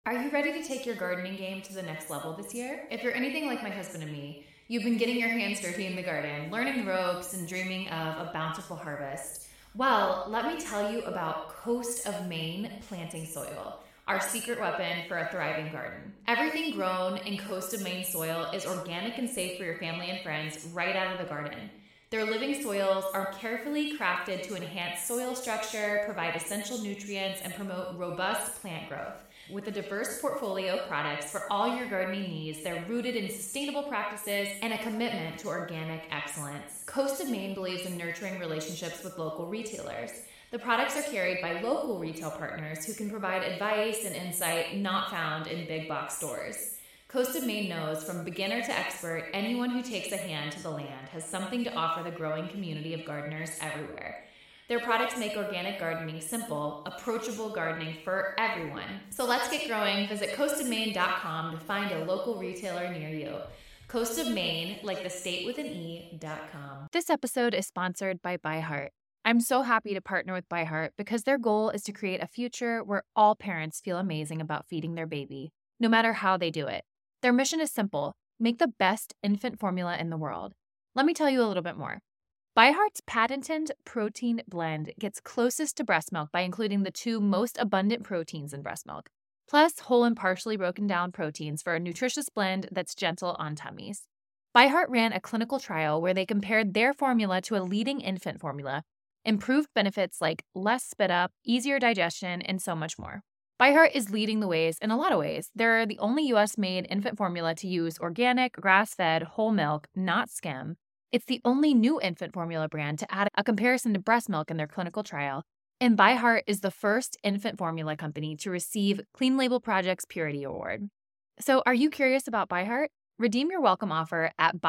Are you ready to take your gardening game to the next level this year? If you're anything like my husband and me, you've been getting your hands dirty in the garden, learning the ropes, and dreaming of a bountiful harvest. Well, let me tell you about Coast of Maine planting soil, our secret weapon for a thriving garden. Everything grown in Coast of Maine soil is organic and safe for your family and friends right out of the garden. Their living soils are carefully crafted to enhance soil structure, provide essential nutrients, and promote robust plant growth. With a diverse portfolio of products for all your gardening needs, they're rooted in sustainable practices and a commitment to organic excellence. Coast of Maine believes in nurturing relationships with local retailers. The products are carried by local retail partners who can provide advice and insight not found in big box stores. Coast of Maine knows from beginner to expert, anyone who takes a hand to the land has something to offer the growing community of gardeners everywhere. Their products make organic gardening simple, approachable gardening for everyone. So let's get growing. Visit coastofmaine.com to find a local retailer near you. Coast of Maine, like the state with an E.com. This episode is sponsored by ByHeart. I'm so happy to partner with ByHeart because their goal is to create a future where all parents feel amazing about feeding their baby, no matter how they do it. Their mission is simple: make the best infant formula in the world. Let me tell you a little bit more. ByHeart's patented protein blend gets closest to breast milk by including the two most abundant proteins in breast milk, plus whole and partially broken down proteins for a nutritious blend that's gentle on tummies. ByHeart ran a clinical trial where they compared their formula to a leading infant formula, improved benefits like less spit up, easier digestion, and so much more. ByHeart is leading the ways in a lot of ways. They're the only U.S.-made infant formula to use organic, grass-fed, whole milk, not skim. It's the only new infant formula brand to add a comparison to breast milk in their clinical trial, and ByHeart is the first infant formula company to receive Clean Label Project's Purity Award. So are you curious about ByHeart? Redeem your welcome offer at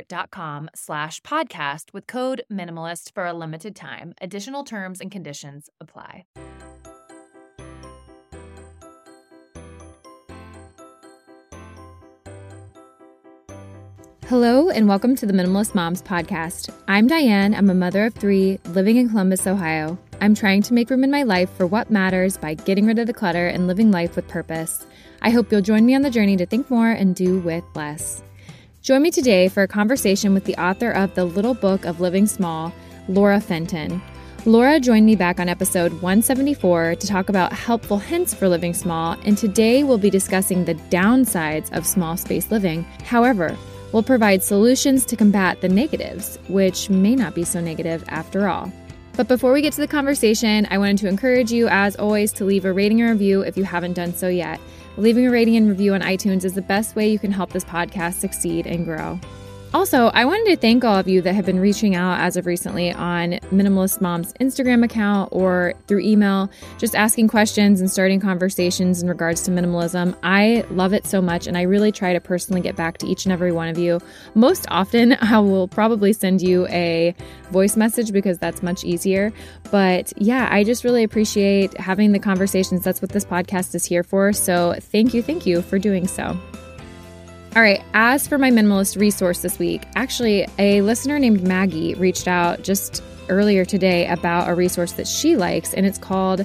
byheart.com/podcast with code MINIMALIST for a limited time. Additional terms and conditions apply. Hello and welcome to the Minimalist Moms podcast. I'm Diane. I'm a mother of 3 living in Columbus, Ohio. I'm trying to make room in my life for what matters by getting rid of the clutter and living life with purpose. I hope you'll join me on the journey to think more and do with less. Join me today for a conversation with the author of The Little Book of Living Small, Laura Fenton. Laura joined me back on episode 174 to talk about helpful hints for living small, and today we'll be discussing the downsides of small space living. However, we'll provide solutions to combat the negatives, which may not be so negative after all. But before we get to the conversation, I wanted to encourage you, as always, to leave a rating or review if you haven't done so yet. Leaving a rating and review on iTunes is the best way you can help this podcast succeed and grow. Also, I wanted to thank all of you that have been reaching out as of recently on Minimalist Mom's Instagram account or through email, just asking questions and starting conversations in regards to minimalism. I love it so much, and I really try to personally get back to each and every one of you. Most often, I will probably send you a voice message because that's much easier. But yeah, I just really appreciate having the conversations. That's what this podcast is here for. So thank you for doing so. All right, as for my minimalist resource this week, actually, a listener named Maggie reached out just earlier today about a resource that she likes, and it's called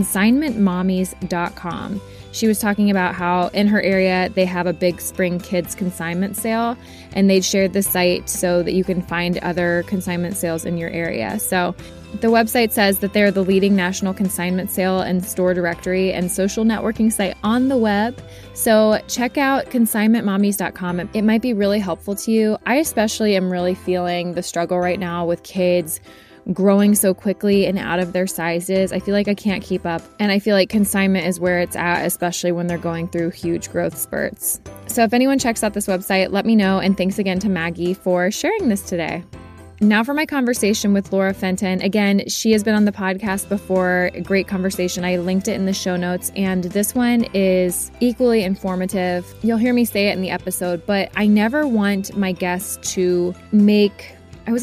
consignmentmommies.com. She was talking about how in her area they have a big spring kids consignment sale, and they'd shared the site so that you can find other consignment sales in your area. So the website says that they're the leading national consignment sale and store directory and social networking site on the web. So check out consignmentmommies.com. It might be really helpful to you. I especially am really feeling the struggle right now with kids growing so quickly and out of their sizes. I feel like I can't keep up, and I feel like consignment is where it's at, especially when they're going through huge growth spurts. So if anyone checks out this website, let me know, and thanks again to Maggie for sharing this today. Now for my conversation with Laura Fenton. Again, she has been on the podcast before. A great conversation. I linked it in the show notes, and this one is equally informative. You'll hear me say it in the episode, but I never want my guests to make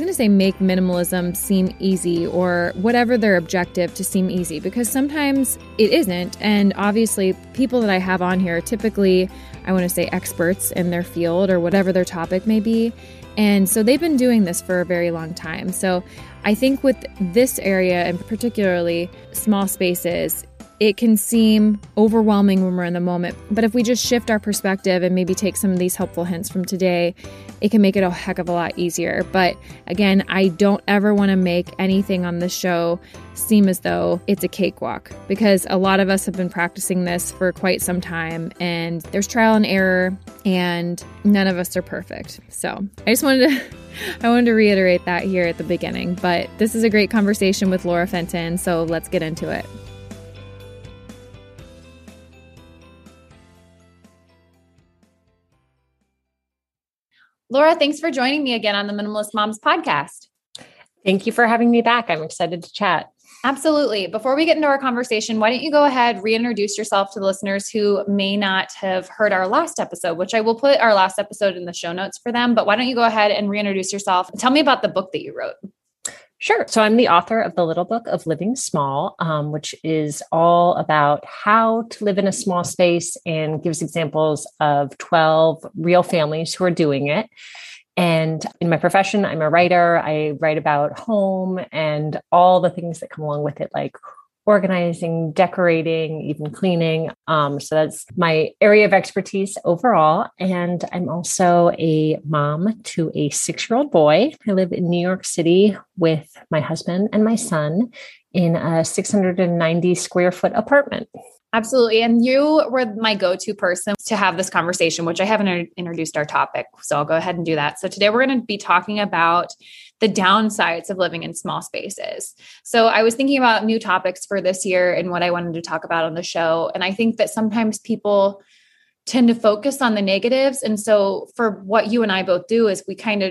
minimalism seem easy, or whatever their objective to seem easy, because sometimes it isn't. And obviously people that I have on here, typically, I want to say experts in their field or whatever their topic may be. And so they've been doing this for a very long time. So I think with this area, and particularly small spaces, it can seem overwhelming when we're in the moment. But if we just shift our perspective and maybe take some of these helpful hints from today, it can make it a heck of a lot easier. But again, I don't ever want to make anything on this show seem as though it's a cakewalk, because a lot of us have been practicing this for quite some time, and there's trial and error, and none of us are perfect. So I wanted to reiterate that here at the beginning. But this is a great conversation with Laura Fenton, so let's get into it. Laura, thanks for joining me again on the Minimalist Moms podcast. Thank you for having me back. I'm excited to chat. Absolutely. Before we get into our conversation, why don't you go ahead, reintroduce yourself to the listeners who may not have heard our last episode, which I will put our last episode in the show notes for them. But why don't you go ahead and reintroduce yourself and tell me about the book that you wrote? Sure. So I'm the author of The Little Book of Living Small, which is all about how to live in a small space and gives examples of 12 real families who are doing it. And in my profession, I'm a writer. I write about home and all the things that come along with it, like organizing, decorating, even cleaning. So that's my area of expertise overall. And I'm also a mom to a 6-year-old boy. I live in New York City with my husband and my son in a 690 square foot apartment. Absolutely. And you were my go-to person to have this conversation, which I haven't introduced our topic. So I'll go ahead and do that. So today we're going to be talking about the downsides of living in small spaces. So I was thinking about new topics for this year and what I wanted to talk about on the show. And I think that sometimes people tend to focus on the negatives. And so for what you and I both do is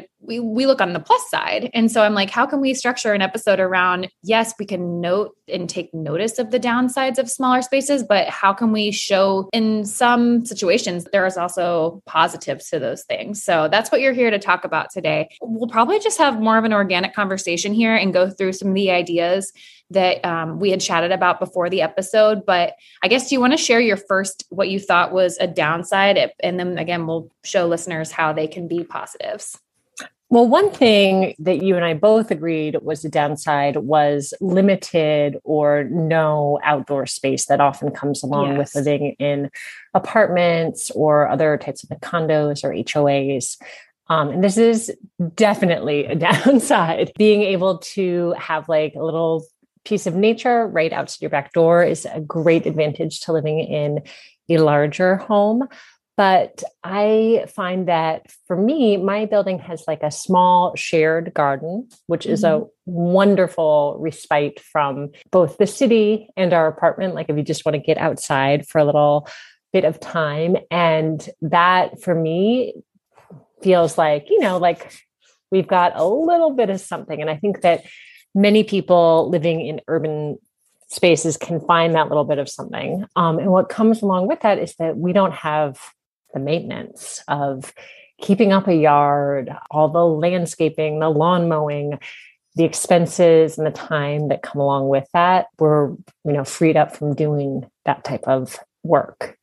we look on the plus side. And so I'm like, how can we structure an episode around, yes, we can note and take notice of the downsides of smaller spaces, but how can we show in some situations, there is also positives to those things. So that's what you're here to talk about today. We'll probably just have more of an organic conversation here and go through some of the ideas that we had chatted about before the episode. But I guess, do you want to share your first, what you thought was a downside? And then again, we'll show listeners how they can be positives. Well, one thing that you and I both agreed was the downside was limited or no outdoor space that often comes along with living in apartments or other types of condos or HOAs. And this is definitely a downside. Being able to have like a little piece of nature right outside your back door is a great advantage to living in a larger home. But I find that for me, my building has like a small shared garden, which is a wonderful respite from both the city and our apartment. Like if you just want to get outside for a little bit of time. And that for me feels like, like we've got a little bit of something. And I think that many people living in urban spaces can find that little bit of something. And what comes along with that is that we don't have the maintenance of keeping up a yard, all the landscaping, the lawn mowing, the expenses and the time that come along with that. We're, freed up from doing that type of work.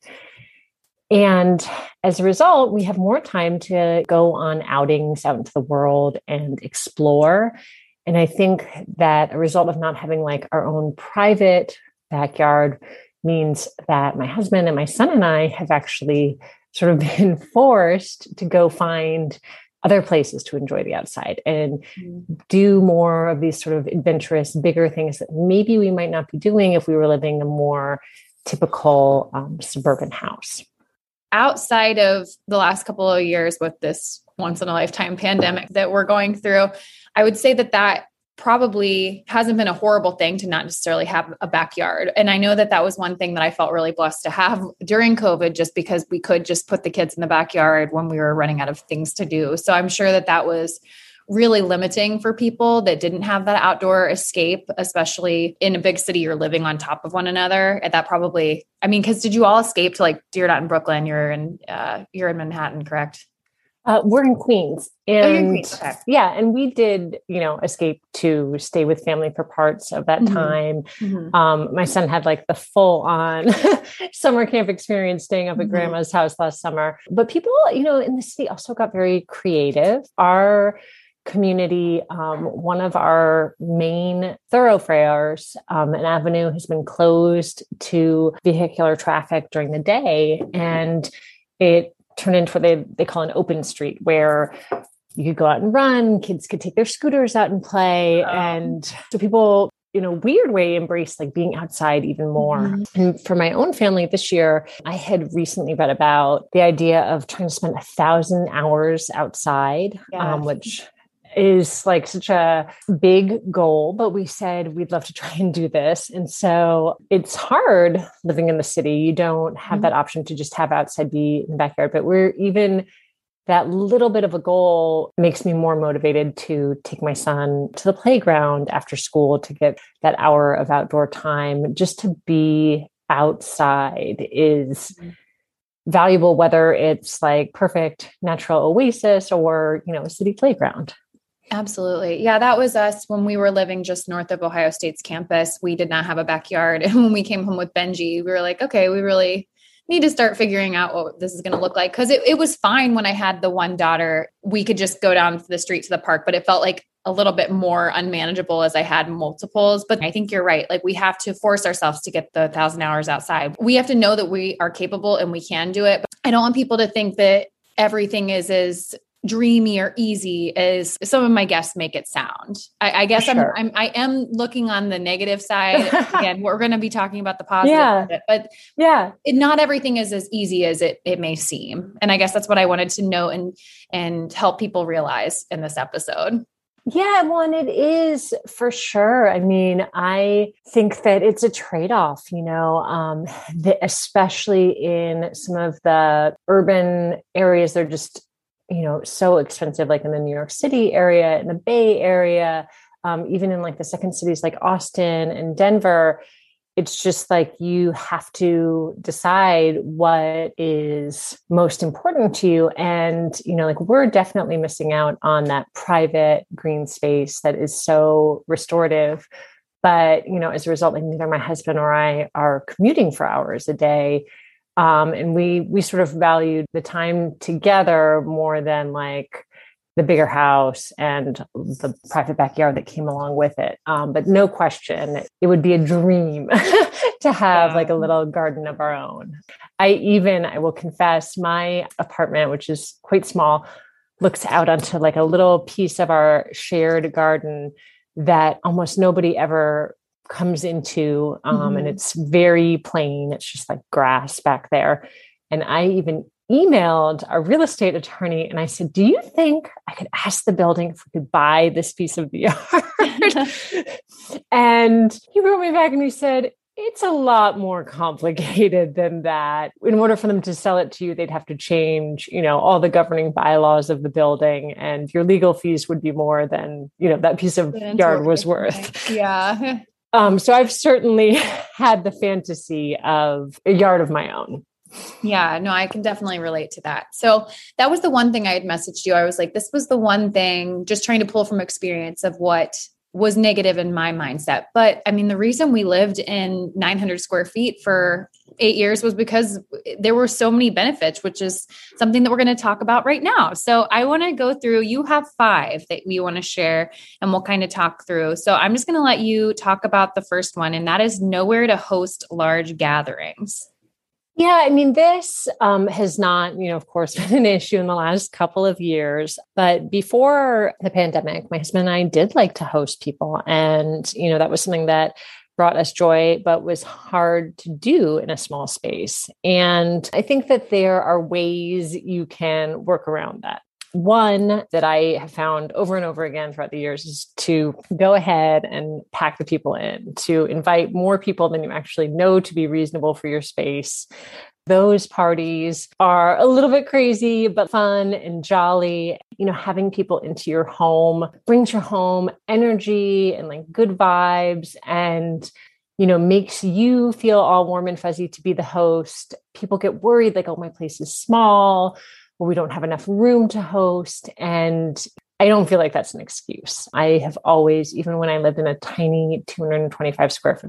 And as a result, we have more time to go on outings out into the world and explore. And I think that a result of not having like our own private backyard means that my husband and my son and I have actually sort of been forced to go find other places to enjoy the outside and do more of these sort of adventurous, bigger things that maybe we might not be doing if we were living a more typical suburban house. Outside of the last couple of years with this once in a lifetime pandemic that we're going through, I would say that probably hasn't been a horrible thing to not necessarily have a backyard. And I know that was one thing that I felt really blessed to have during COVID, just because we could just put the kids in the backyard when we were running out of things to do. So I'm sure that was really limiting for people that didn't have that outdoor escape, especially in a big city, you're living on top of one another. And that probably, because did you all escape to you're not in Brooklyn, you're in Manhattan, correct? We're in Queens. And you're in Queens. Okay. Yeah. And we did, escape to stay with family for parts of that time. My son had like the full on summer camp experience staying up at grandma's house last summer. But people, in the city also got very creative. Our community, one of our main thoroughfares, an avenue has been closed to vehicular traffic during the day. And it turned into what they call an open street, where you could go out and run, kids could take their scooters out and play. And so people, in a weird way, embrace like being outside even more. Mm-hmm. And for my own family this year, I had recently read about the idea of trying to spend 1,000 hours outside, which is like such a big goal, but we said we'd love to try and do this. And so it's hard living in the city. You don't have that option to just have outside be in the backyard, but that little bit of a goal makes me more motivated to take my son to the playground after school to get that hour of outdoor time. Just to be outside is valuable, whether it's like perfect natural oasis or, a city playground. Absolutely. Yeah, that was us when we were living just north of Ohio State's campus. We did not have a backyard. And when we came home with Benji, we were like, okay, we really need to start figuring out what this is going to look like. Cause it was fine when I had the one daughter, we could just go down the street to the park, but it felt like a little bit more unmanageable as I had multiples. But I think you're right. Like we have to force ourselves to get the 1,000 hours outside. We have to know that we are capable and we can do it. But I don't want people to think that everything is as dreamy or easy as some of my guests make it sound. I guess sure. I am looking on the negative side. Again, we're going to be talking about the positive, but not everything is as easy as it may seem. And I guess that's what I wanted to know and help people realize in this episode. Yeah, well, and it is for sure. I mean, I think that it's a trade-off, especially in some of the urban areas. They're just so expensive, like in the New York City area, in the Bay Area, even in like the second cities like Austin and Denver. It's just like you have to decide what is most important to you. And, like we're definitely missing out on that private green space that is so restorative. But, as a result, like neither my husband or I are commuting for hours a day. And we sort of valued the time together more than like the bigger house and the private backyard that came along with it. But no question, it would be a dream to have like a little garden of our own. I will confess, my apartment, which is quite small, looks out onto like a little piece of our shared garden that almost nobody ever comes into, and it's very plain. It's just like grass back there. And I even emailed our real estate attorney and I said, do you think I could ask the building if we could buy this piece of the yard? And he wrote me back and he said, it's a lot more complicated than that. In order for them to sell it to you, they'd have to change, all the governing bylaws of the building, and your legal fees would be more than, that piece of yard was worth. Yeah. So I've certainly had the fantasy of a yard of my own. Yeah, no, I can definitely relate to that. So that was the one thing I had messaged you. I was like, this was the one thing, just trying to pull from experience of what was negative in my mindset. But I mean, the reason we lived in 900 square feet for 8 years was because there were so many benefits, which is something that we're going to talk about right now. So I want to go through, you have 5 that we want to share and we'll kind of talk through. So I'm just going to let you talk about the first one, and that is nowhere to host large gatherings. Yeah, I mean, this has not, of course, been an issue in the last couple of years. But before the pandemic, my husband and I did like to host people. And, that was something that brought us joy, but was hard to do in a small space. And I think that there are ways you can work around that. One that I have found over and over again throughout the years is to go ahead and pack the people in, to invite more people than you actually know to be reasonable for your space. Those parties are a little bit crazy, but fun and jolly. Having people into your home brings your home energy and like good vibes, and makes you feel all warm and fuzzy to be the host. People get worried like, oh, my place is small. Well, we don't have enough room to host. And I don't feel like that's an excuse. I have always, even when I lived in a tiny 225 square foot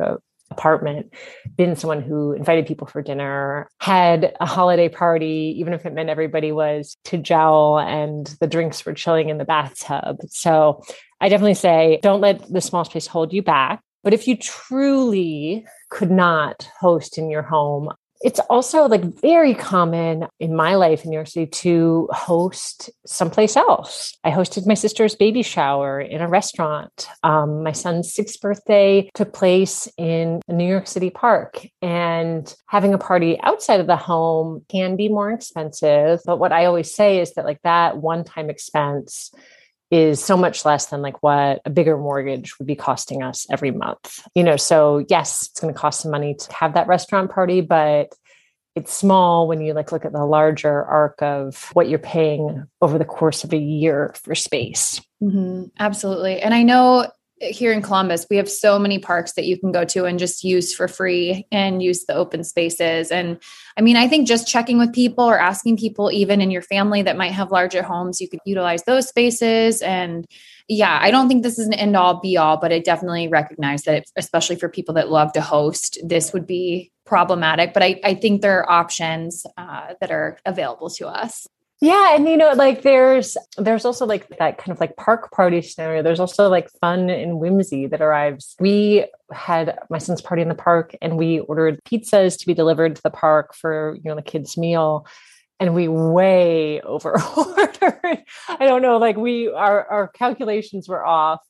apartment, been someone who invited people for dinner, had a holiday party, even if it meant everybody was to jowl and the drinks were chilling in the bathtub. So I definitely say, don't let the small space hold you back. But if you truly could not host in your home, it's also like very common in my life in New York City to host someplace else. I hosted my sister's baby shower in a restaurant. My son's 6th birthday took place in a New York City park, and having a party outside of the home can be more expensive. But what I always say is that like that one-time expense is so much less than like what a bigger mortgage would be costing us every month. So yes, it's going to cost some money to have that restaurant party, but it's small when you like look at the larger arc of what you're paying over the course of a year for space. Mm-hmm. Absolutely. And I know here in Columbus, we have so many parks that you can go to and just use for free and use the open spaces. And I mean, I think just checking with people or asking people, even in your family that might have larger homes, you could utilize those spaces. And yeah, I don't think this is an end all be all, but I definitely recognize that especially for people that love to host, this would be problematic. But I think there are options that are available to us. Yeah. And, like there's also like that kind of like park party scenario. There's also like fun and whimsy that arrives. We had my son's party in the park and we ordered pizzas to be delivered to the park for, the kids' meal. And we way over ordered. I don't know, like our calculations were off.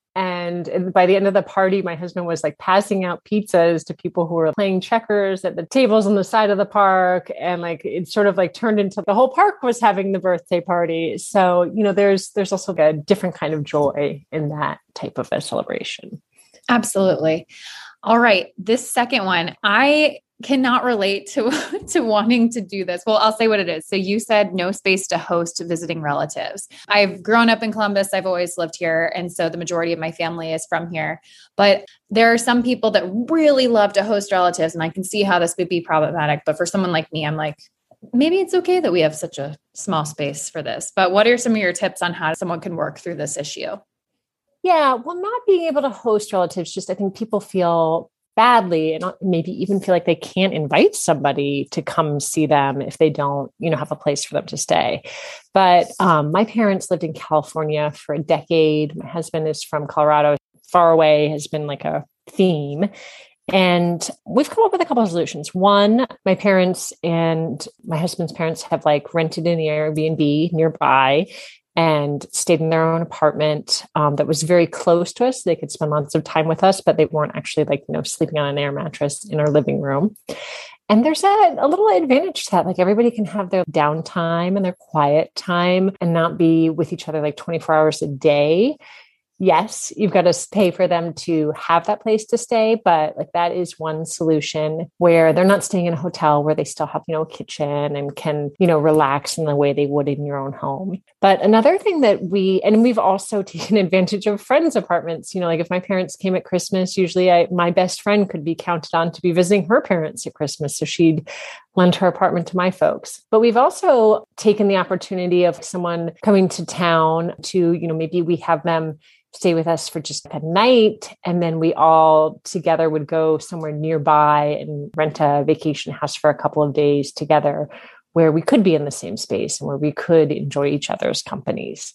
And by the end of the party, my husband was like passing out pizzas to people who were playing checkers at the tables on the side of the park. And like, it sort of like turned into the whole park was having the birthday party. So, there's also a different kind of joy in that type of a celebration. Absolutely. All right. This second one, I cannot relate to wanting to do this. Well, I'll say what it is. So you said no space to host visiting relatives. I've grown up in Columbus. I've always lived here. And so the majority of my family is from here, but there are some people that really love to host relatives, and I can see how this would be problematic. But for someone like me, I'm like, maybe it's okay that we have such a small space for this. But what are some of your tips on how someone can work through this issue? Yeah, well, not being able to host relatives, just I think people feel badly and maybe even feel like they can't invite somebody to come see them if they don't, have a place for them to stay. But my parents lived in California for a decade. My husband is from Colorado. Far away has been like a theme. And we've come up with a couple of solutions. One, my parents and my husband's parents have like rented an Airbnb nearby and stayed in their own apartment that was very close to us. They could spend lots of time with us, but they weren't actually like, sleeping on an air mattress in our living room. And there's a little advantage to that. Like everybody can have their downtime and their quiet time and not be with each other like 24 hours a day. Yes, you've got to pay for them to have that place to stay, but like that is one solution where they're not staying in a hotel where they still have, a kitchen and can, relax in the way they would in your own home. But another thing that we've also taken advantage of friends' apartments, like if my parents came at Christmas, usually my best friend could be counted on to be visiting her parents at Christmas. So she'd lend her apartment to my folks. But we've also taken the opportunity of someone coming to town to, maybe we have them stay with us for just a night. And then we all together would go somewhere nearby and rent a vacation house for a couple of days together where we could be in the same space and where we could enjoy each other's companies.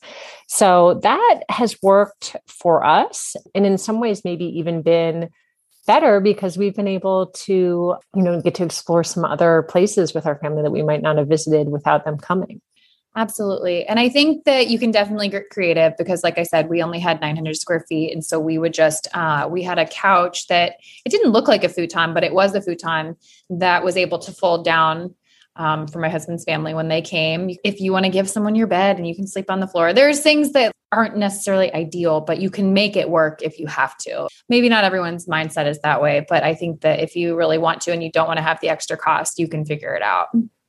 So that has worked for us. And in some ways, maybe even been better because we've been able to, get to explore some other places with our family that we might not have visited without them coming. Absolutely. And I think that you can definitely get creative because like I said, we only had 900 square feet. And so we would just, we had a couch that it didn't look like a futon, but it was a futon that was able to fold down for my husband's family when they came. If you want to give someone your bed and you can sleep on the floor, there's things that aren't necessarily ideal, but you can make it work if you have to. Maybe not everyone's mindset is that way, but I think that if you really want to and you don't want to have the extra cost, you can figure it out.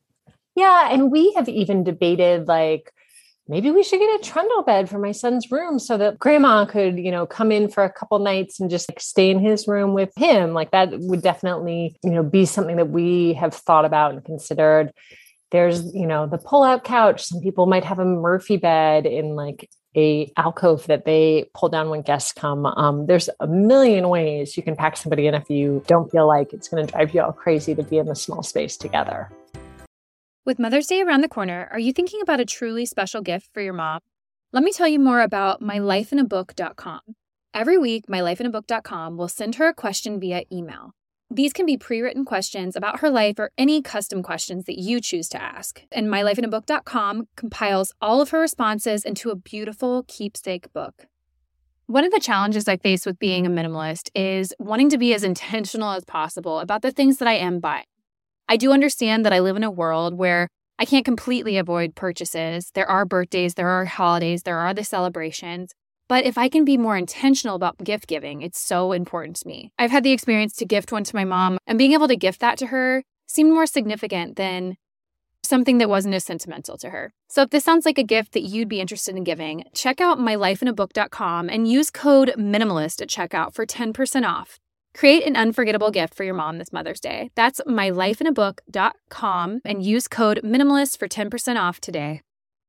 Yeah. And we have even debated like, maybe we should get a trundle bed for my son's room so that grandma could, come in for a couple nights and just like, stay in his room with him. Like that would definitely, be something that we have thought about and considered. There's, the pull-out couch. Some people might have a Murphy bed in like a alcove that they pull down when guests come. There's a million ways you can pack somebody in if you don't feel like it's going to drive you all crazy to be in a small space together. With Mother's Day around the corner, are you thinking about a truly special gift for your mom? Let me tell you more about mylifeinabook.com. Every week, mylifeinabook.com will send her a question via email. These can be pre-written questions about her life or any custom questions that you choose to ask. And mylifeinabook.com compiles all of her responses into a beautiful keepsake book. One of the challenges I face with being a minimalist is wanting to be as intentional as possible about the things that I am buying. I do understand that I live in a world where I can't completely avoid purchases. There are birthdays, there are holidays, there are the celebrations. But if I can be more intentional about gift giving, it's so important to me. I've had the experience to gift one to my mom, and being able to gift that to her seemed more significant than something that wasn't as sentimental to her. So if this sounds like a gift that you'd be interested in giving, check out mylifeinabook.com and use code MINIMALIST at checkout for 10% off. Create an unforgettable gift for your mom this Mother's Day. That's mylifeinabook.com and use code MINIMALIST for 10% off today.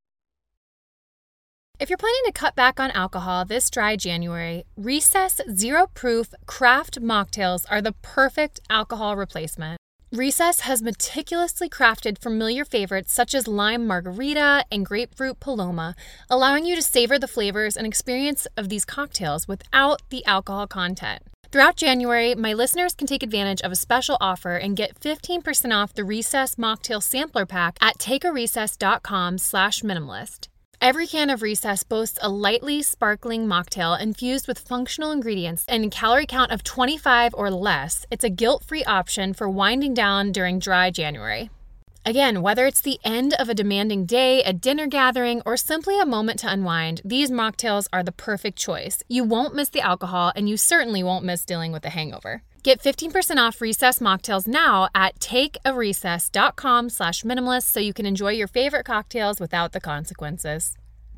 If you're planning to cut back on alcohol this dry January, Recess Zero Proof Craft Mocktails are the perfect alcohol replacement. Recess has meticulously crafted familiar favorites such as lime margarita and grapefruit paloma, allowing you to savor the flavors and experience of these cocktails without the alcohol content. Throughout January, my listeners can take advantage of a special offer and get 15% off the Recess Mocktail Sampler Pack at takearecess.com/minimalist. Every can of Recess boasts a lightly sparkling mocktail infused with functional ingredients and a calorie count of 25 or less. It's a guilt-free option for winding down during dry January. Again, whether it's the end of a demanding day, a dinner gathering, or simply a moment to unwind, these mocktails are the perfect choice. You won't miss the alcohol, and you certainly won't miss dealing with a hangover. Get 15% off Recess mocktails now at takearecess.com/minimalist so you can enjoy your favorite cocktails without the consequences.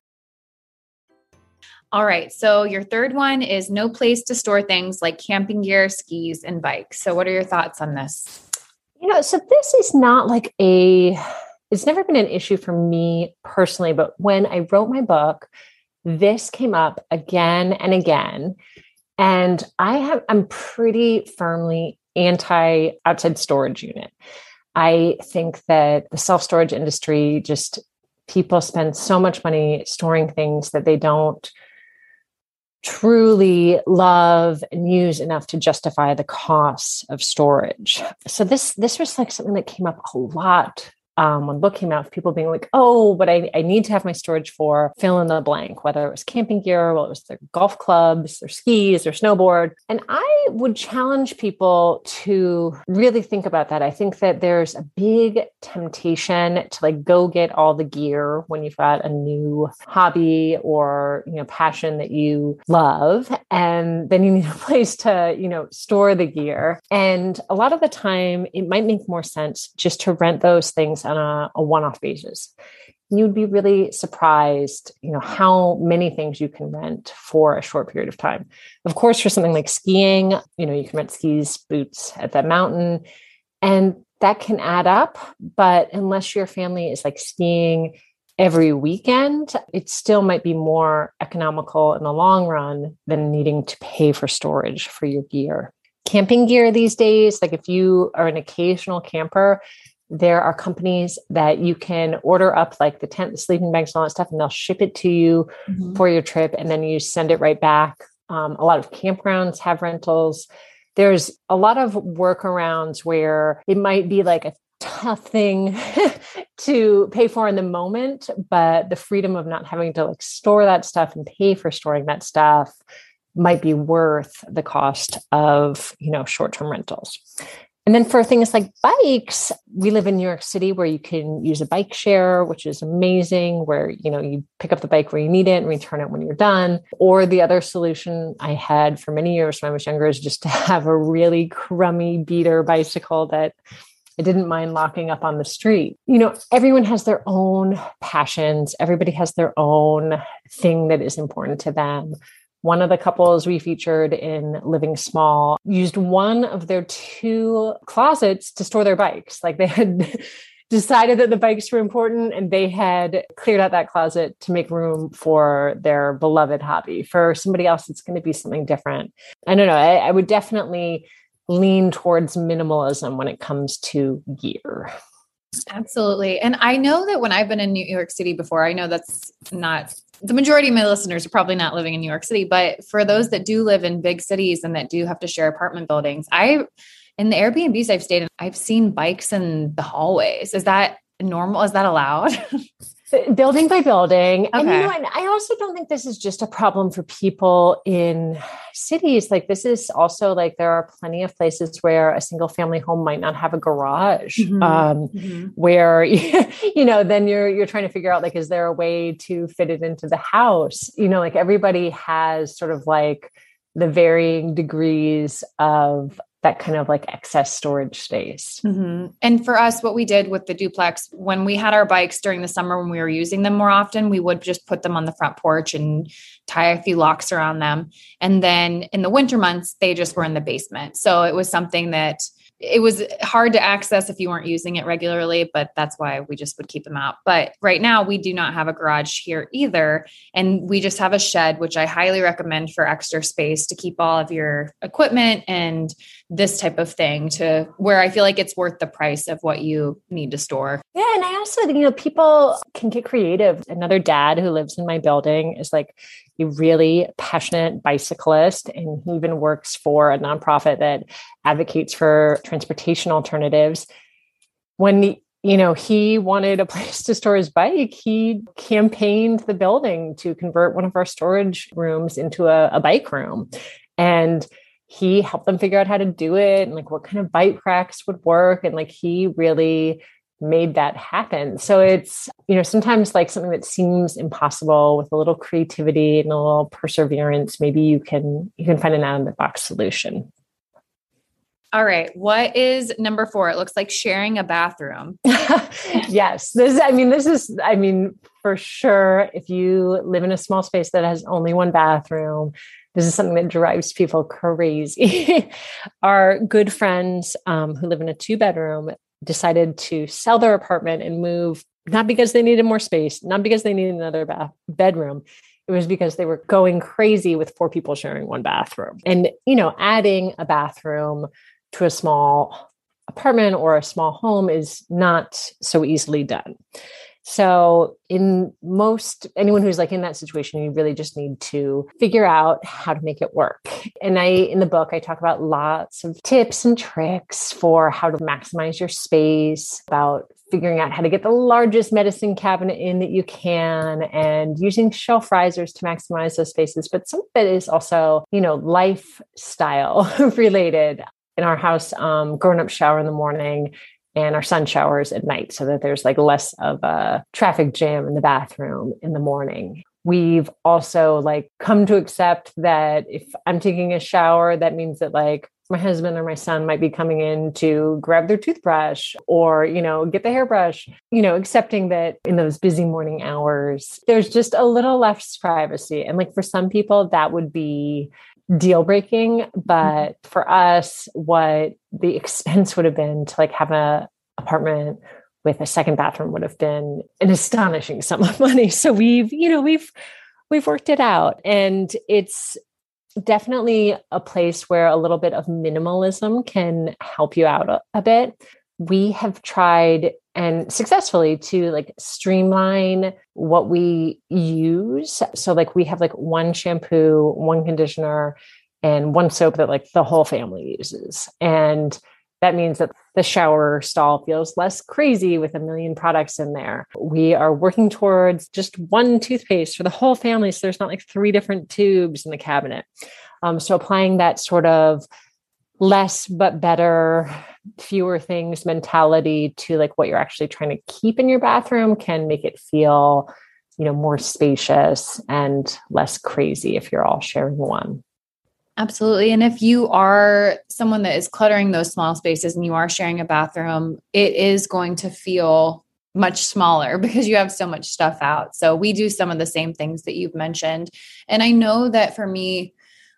All right. So your third one is no place to store things like camping gear, skis, and bikes. So what are your thoughts on this? So this is not like it's never been an issue for me personally, but when I wrote my book, this came up again and again. And I'm pretty firmly anti outside storage unit. I think that the self-storage industry, people spend so much money storing things that they don't truly love and use enough to justify the costs of storage. So this was like something that came up a lot when the book came out, people being like, oh, but I need to have my storage for fill in the blank, whether it was camping gear, well, it was their golf clubs, their skis, their snowboard. And I would challenge people to really think about that. I think that there's a big temptation to go get all the gear when you've got a new hobby or, passion that you love. And then you need a place to, store the gear. And a lot of the time it might make more sense just to rent those things on a one-off basis. You'd be really surprised, how many things you can rent for a short period of time. Of course, for something like skiing, you can rent skis, boots at that mountain, and that can add up. But unless your family is skiing every weekend, it still might be more economical in the long run than needing to pay for storage for your gear. Camping gear these days, if you are an occasional camper, there are companies that you can order up the tent, the sleeping bags, and all that stuff, and they'll ship it to you for your trip. And then you send it right back. A lot of campgrounds have rentals. There's a lot of workarounds where it might be a tough thing to pay for in the moment, but the freedom of not having to store that stuff and pay for storing that stuff might be worth the cost of, short-term rentals. And then for things like bikes, we live in New York City where you can use a bike share, which is amazing, where, you pick up the bike where you need it and return it when you're done. Or the other solution I had for many years when I was younger is just to have a really crummy beater bicycle that I didn't mind locking up on the street. Everyone has their own passions. Everybody has their own thing that is important to them. One of the couples we featured in Living Small used one of their 2 closets to store their bikes. They had decided that the bikes were important, and they had cleared out that closet to make room for their beloved hobby. For somebody else, it's going to be something different. I don't know. I would definitely lean towards minimalism when it comes to gear. Absolutely. And I know that when I've been in New York City before, I know that's not the majority of my listeners are probably not living in New York City, but for those that do live in big cities and that do have to share apartment buildings, in the Airbnbs I've stayed in, I've seen bikes in the hallways. Is that normal? Is that allowed? Building by building. Okay. And, and I also don't think this is just a problem for people in cities. Like, this is also like, there are plenty of places where a single family home might not have a garage, where, then you're trying to figure out, like, is there a way to fit it into the house? Like, everybody has sort of like the varying degrees of that kind of like excess storage space. Mm-hmm. And for us, what we did with the duplex, when we had our bikes during the summer, when we were using them more often, we would just put them on the front porch and tie a few locks around them. And then in the winter months, they just were in the basement. So it was something that it was hard to access if you weren't using it regularly, but that's why we just would keep them out. But right now we do not have a garage here either. And we just have a shed, which I highly recommend for extra space to keep all of your equipment and this type of thing, to where I feel like it's worth the price of what you need to store. Yeah. And I also think, people can get creative. Another dad who lives in my building is like a really passionate bicyclist, and he even works for a nonprofit that advocates for transportation alternatives. When he wanted a place to store his bike, he campaigned the building to convert one of our storage rooms into a bike room. And he helped them figure out how to do it and like what kind of bike racks would work. And like, he really made that happen. So it's, sometimes like something that seems impossible, with a little creativity and a little perseverance, maybe you can find an out of the box solution. All right. What is number 4? It looks like sharing a bathroom. Yes. This is for sure. If you live in a small space that has only one bathroom, this is something that drives people crazy. Our good friends who live in a 2-bedroom decided to sell their apartment and move, not because they needed more space, not because they needed another bedroom. It was because they were going crazy with 4 people sharing one bathroom. And, adding a bathroom to a small apartment or a small home is not so easily done. So anyone who's like in that situation, you really just need to figure out how to make it work. And in the book, I talk about lots of tips and tricks for how to maximize your space, about figuring out how to get the largest medicine cabinet in that you can, and using shelf risers to maximize those spaces. But some of it is also, lifestyle related. In our house, grown-ups shower in the morning and our son showers at night, so that there's like less of a traffic jam in the bathroom in the morning. We've also like come to accept that if I'm taking a shower, that means that like my husband or my son might be coming in to grab their toothbrush or, get the hairbrush, accepting that in those busy morning hours, there's just a little less privacy. And like, for some people that would be deal breaking. But for us, what the expense would have been to like have an apartment with a second bathroom would have been an astonishing sum of money. So we've worked it out, and it's definitely a place where a little bit of minimalism can help you out a bit. We have tried, and successfully, to like streamline what we use. So like, we have like one shampoo, one conditioner, and one soap that like the whole family uses. And that means that the shower stall feels less crazy with a million products in there. We are working towards just one toothpaste for the whole family, so there's not like 3 different tubes in the cabinet. So applying that sort of less but better, fewer things mentality to like what you're actually trying to keep in your bathroom can make it feel, more spacious and less crazy if you're all sharing one. Absolutely. And if you are someone that is cluttering those small spaces and you are sharing a bathroom, it is going to feel much smaller because you have so much stuff out. So we do some of the same things that you've mentioned. And I know that for me,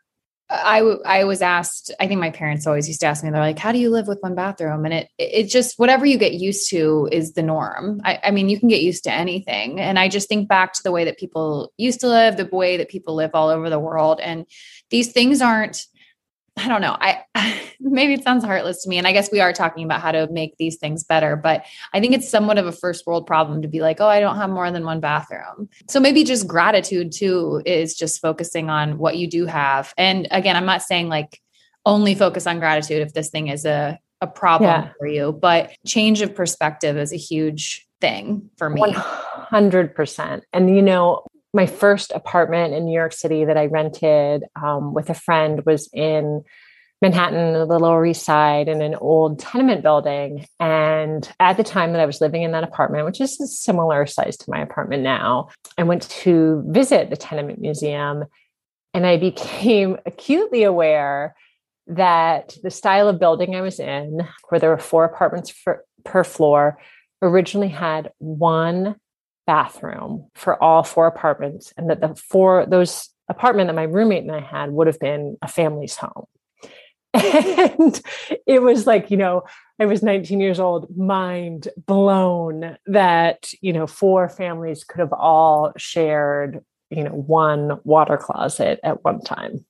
I was asked, I think my parents always used to ask me, they're like, how do you live with one bathroom? And it just, whatever you get used to is the norm. I mean, you can get used to anything. And I just think back to the way that people used to live, the way that people live all over the world. And these things aren't, I don't know. Maybe it sounds heartless to me. And I guess we are talking about how to make these things better, but I think it's somewhat of a first world problem to be like, oh, I don't have more than one bathroom. So maybe just gratitude too is just focusing on what you do have. And again, I'm not saying like only focus on gratitude if this thing is a problem for you, but change of perspective is a huge thing for me. 100%. And my first apartment in New York City that I rented with a friend was in Manhattan, the Lower East Side, in an old tenement building. And at the time that I was living in that apartment, which is a similar size to my apartment now, I went to visit the tenement museum, and I became acutely aware that the style of building I was in, where there were 4 apartments per floor, originally had one bathroom for all 4 apartments, and that those apartment that my roommate and I had would have been a family's home. And it was like, I was 19 years old, mind blown that, 4 families could have all shared, one water closet at one time.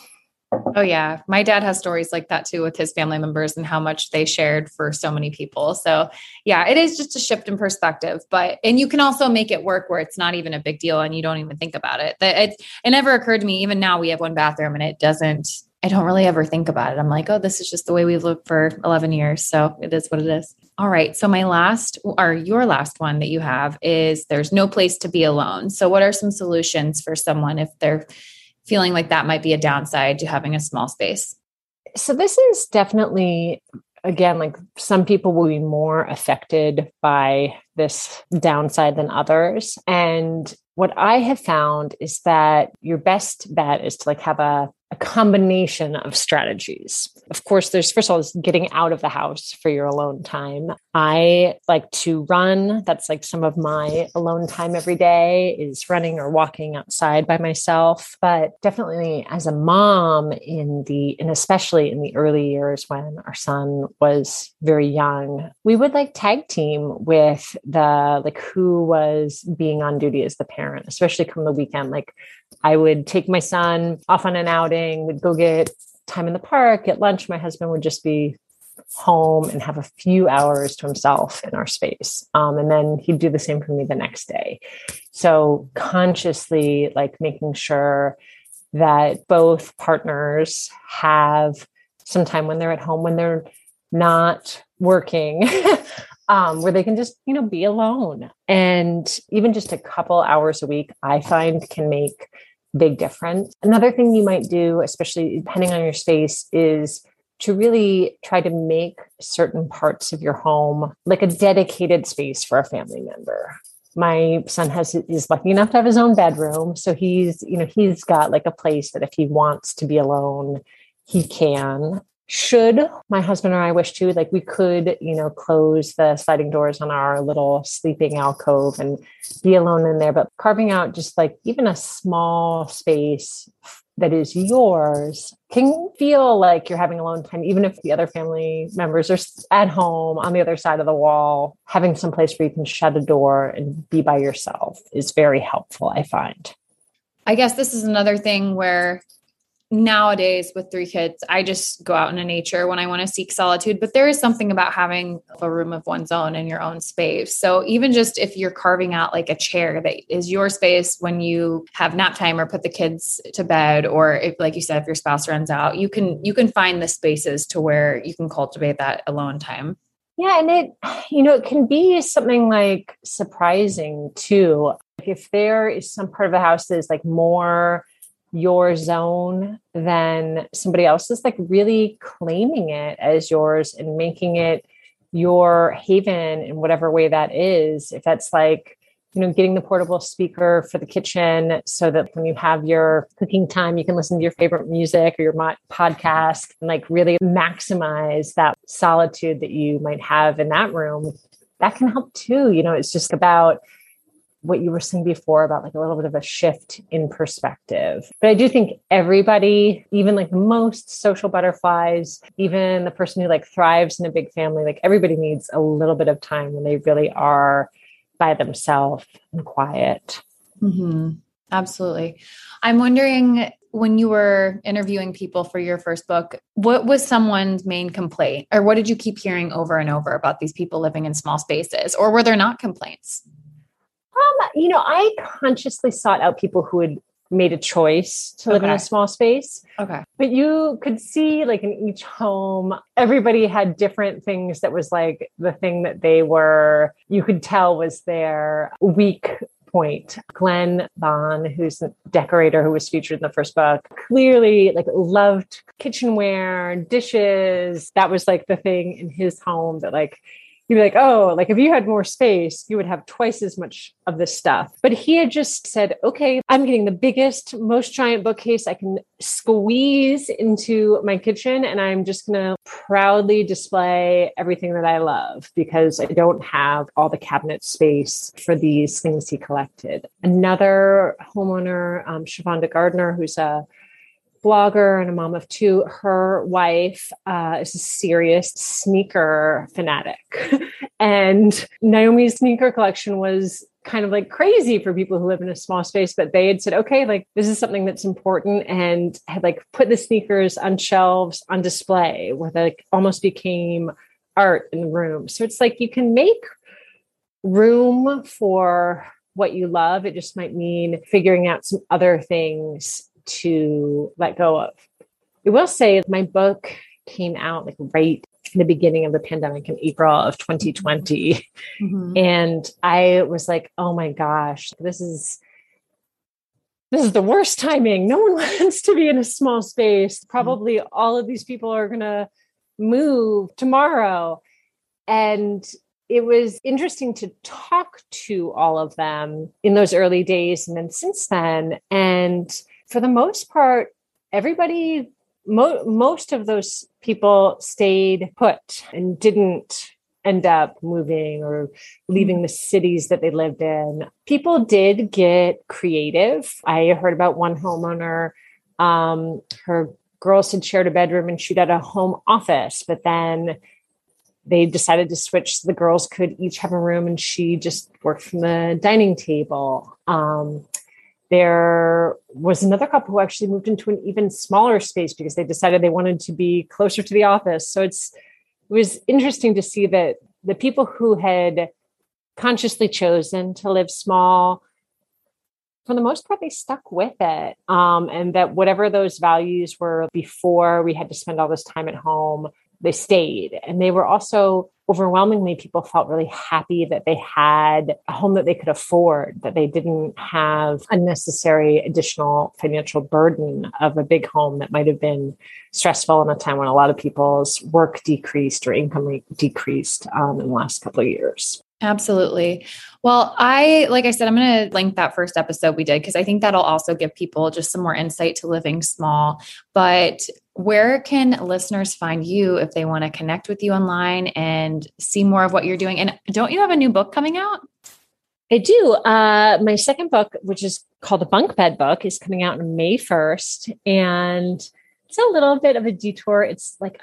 Oh yeah. My dad has stories like that too with his family members and how much they shared for so many people. So yeah, it is just a shift in perspective, and you can also make it work where it's not even a big deal and you don't even think about it. It never occurred to me, even now we have one bathroom and I don't really ever think about it. I'm like, oh, this is just the way we've lived for 11 years. So it is what it is. All right. So your last one that you have is there's no place to be alone. So what are some solutions for someone if they're feeling like that might be a downside to having a small space? So this is definitely, again, like some people will be more affected by this downside than others. And what I have found is that your best bet is to have a combination of strategies. Of course, there's, first of all, getting out of the house for your alone time. I like to run. That's some of my alone time every day is running or walking outside by myself. But definitely as a mom and especially in the early years when our son was very young, we would tag team with who was being on duty as the parent, especially come the weekend. I would take my son off on an outing, we'd go get time in the park, at lunch, my husband would just be home and have a few hours to himself in our space. And then he'd do the same for me the next day. So consciously making sure that both partners have some time when they're at home, when they're not working, where they can just, be alone. And even just a couple hours a week, I find can make big difference. Another thing you might do, especially depending on your space, is to really try to make certain parts of your home like a dedicated space for a family member. My son is lucky enough to have his own bedroom. So he's got a place that if he wants to be alone, he can. Should my husband or I wish to, we could, close the sliding doors on our little sleeping alcove and be alone in there, but carving out just even a small space that is yours can feel like you're having alone time, even if the other family members are at home on the other side of the wall. Having some place where you can shut a door and be by yourself is very helpful, I find. I guess this is another thing where nowadays with 3 kids, I just go out into nature when I want to seek solitude, but there is something about having a room of one's own in your own space. So even just if you're carving out a chair that is your space when you have nap time or put the kids to bed, or if, like you said, if your spouse runs out, you can find the spaces to where you can cultivate that alone time. Yeah. And it can be something surprising too. If there is some part of the house that is more your zone than somebody else's, really claiming it as yours and making it your haven in whatever way that is. If that's getting the portable speaker for the kitchen so that when you have your cooking time, you can listen to your favorite music or your podcast and really maximize that solitude that you might have in that room, that can help too. It's just about what you were saying before about like a little bit of a shift in perspective. But I do think everybody, even like most social butterflies, even the person who like thrives in a big family, like everybody needs a little bit of time when they really are by themselves and quiet. Mm-hmm. Absolutely. I'm wondering, when you were interviewing people for your first book, what was someone's main complaint, or what did you keep hearing over and over about these people living in small spaces, or were there not complaints? I consciously sought out people who had made a choice to live in a small space. Okay. But you could see like in each home, everybody had different things that was like the thing that you could tell was their weak point. Glenn Bond, who's the decorator who was featured in the first book, clearly like loved kitchenware, dishes. That was like the thing in his home that like, you'd be like, oh, like if you had more space, you would have twice as much of this stuff. But he had just said, okay, I'm getting the biggest, most giant bookcase I can squeeze into my kitchen. And I'm just going to proudly display everything that I love because I don't have all the cabinet space for these things he collected. Another homeowner, Shavonda Gardner, who's a blogger and a mom of two, her wife is a serious sneaker fanatic. And Naomi's sneaker collection was kind of like crazy for people who live in a small space, but they had said, okay, like this is something that's important, and had like put the sneakers on shelves on display where they like almost became art in the room. So it's like you can make room for what you love. It just might mean figuring out some other things to let go of. I will say my book came out like right in the beginning of the pandemic in April of 2020. Mm-hmm. And I was like, oh my gosh, this is the worst timing. No one wants to be in a small space. Probably all of these people are going to move tomorrow. And it was interesting to talk to all of them in those early days. And then since then, and for the most part, everybody, most of those people stayed put and didn't end up moving or leaving the cities that they lived in. People did get creative. I heard about one homeowner, her girls had shared a bedroom and she'd had a home office, but then they decided to switch. The girls could each have a room and she just worked from the dining table. There was another couple who actually moved into an even smaller space because they decided they wanted to be closer to the office. So it was interesting to see that the people who had consciously chosen to live small, for the most part, they stuck with it. And that whatever those values were before we had to spend all this time at home, they stayed. And they were also overwhelmingly, people felt really happy that they had a home that they could afford, that they didn't have unnecessary additional financial burden of a big home that might have been stressful in a time when a lot of people's work decreased or income decreased in the last couple of years. Absolutely. Well, like I said, I'm going to link that first episode we did because I think that'll also give people just some more insight to living small. But where can listeners find you if they want to connect with you online and see more of what you're doing? And don't you have a new book coming out? I do. My second book, which is called The Bunk Bed Book, is coming out on May 1st. And it's a little bit of a detour. It's like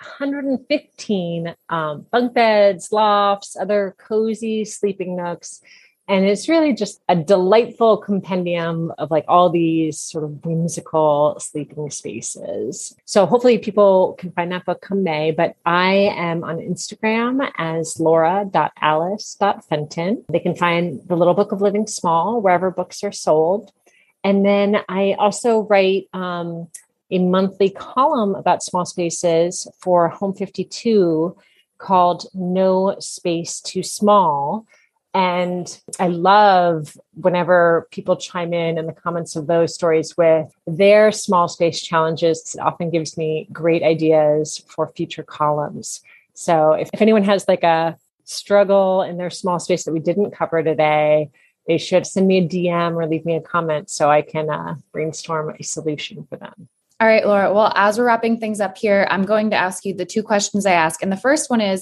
115 bunk beds, lofts, other cozy sleeping nooks. And it's really just a delightful compendium of like all these sort of whimsical sleeping spaces. So hopefully people can find that book come May, but I am on Instagram as laura.alice.fenton. They can find The Little Book of Living Small wherever books are sold. And then I also write a monthly column about small spaces for Home 52 called No Space Too Small. And I love whenever people chime in the comments of those stories with their small space challenges. It often gives me great ideas for future columns. So if anyone has like a struggle in their small space that we didn't cover today, they should send me a DM or leave me a comment so I can brainstorm a solution for them. All right, Laura. Well, as we're wrapping things up here, I'm going to ask you the two questions I ask. And the first one is,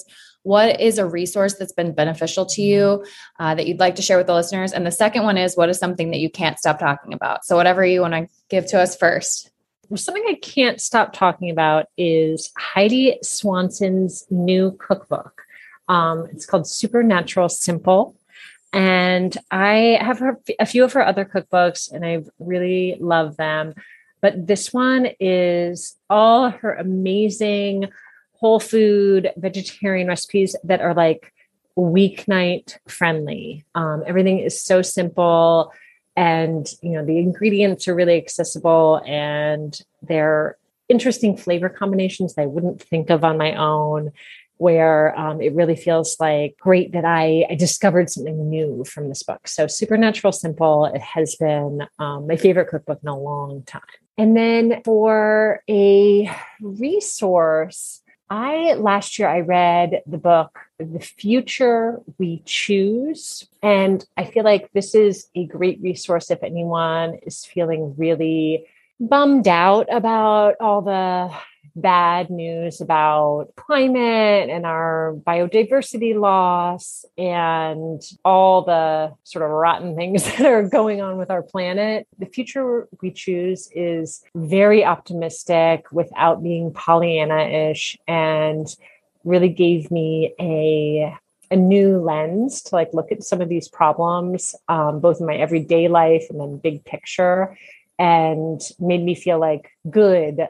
what is a resource that's been beneficial to you that you'd like to share with the listeners? And the second one is, what is something that you can't stop talking about? So whatever you want to give to us first. Something I can't stop talking about is Heidi Swanson's new cookbook. It's called Supernatural Simple. And I have a few of her other cookbooks and I really love them. But this one is all her amazing whole food vegetarian recipes that are like weeknight friendly. Everything is so simple. And, the ingredients are really accessible and they're interesting flavor combinations that I wouldn't think of on my own, where it really feels like great that I discovered something new from this book. So Supernatural Simple, it has been my favorite cookbook in a long time. And then for a resource, last year I read the book, The Future We Choose. And I feel like this is a great resource if anyone is feeling really bummed out about all the bad news about climate and our biodiversity loss and all the sort of rotten things that are going on with our planet. The Future We Choose is very optimistic without being Pollyanna-ish, and really gave me a new lens to like look at some of these problems, both in my everyday life and then big picture, and made me feel like good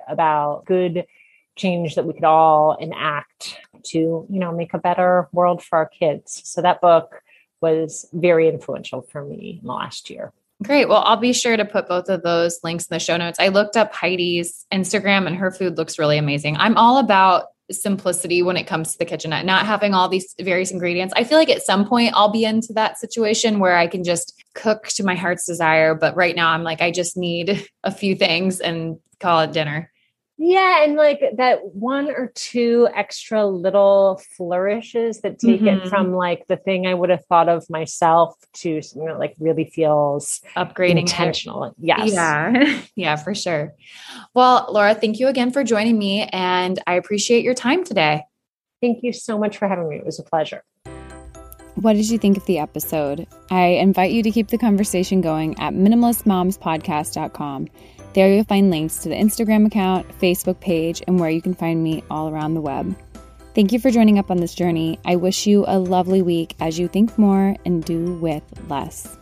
change that we could all enact to, make a better world for our kids. So that book was very influential for me in the last year. Great. Well, I'll be sure to put both of those links in the show notes. I looked up Heidi's Instagram and her food looks really amazing. I'm all about simplicity when it comes to the kitchenette, not having all these various ingredients. I feel like at some point I'll be into that situation where I can just cook to my heart's desire. But right now I'm like, I just need a few things and call it dinner. Yeah. And like that one or two extra little flourishes that take it from like the thing I would have thought of myself to something that like really feels upgrading, intentional. Yes. Yeah. Yeah, for sure. Well, Laura, thank you again for joining me and I appreciate your time today. Thank you so much for having me. It was a pleasure. What did you think of the episode? I invite you to keep the conversation going at minimalistmomspodcast.com. There you'll find links to the Instagram account, Facebook page, and where you can find me all around the web. Thank you for joining up on this journey. I wish you a lovely week as you think more and do with less.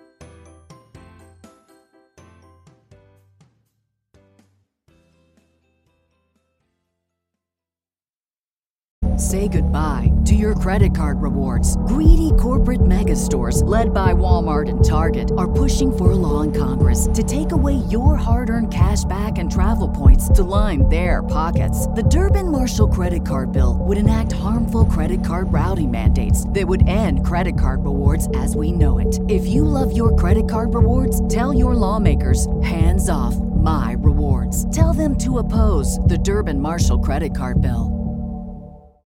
Say goodbye to your credit card rewards. Greedy corporate mega stores, led by Walmart and Target, are pushing for a law in Congress to take away your hard-earned cash back and travel points to line their pockets. The Durbin-Marshall credit card bill would enact harmful credit card routing mandates that would end credit card rewards as we know it. If you love your credit card rewards, tell your lawmakers, hands off my rewards. Tell them to oppose the Durbin-Marshall credit card bill.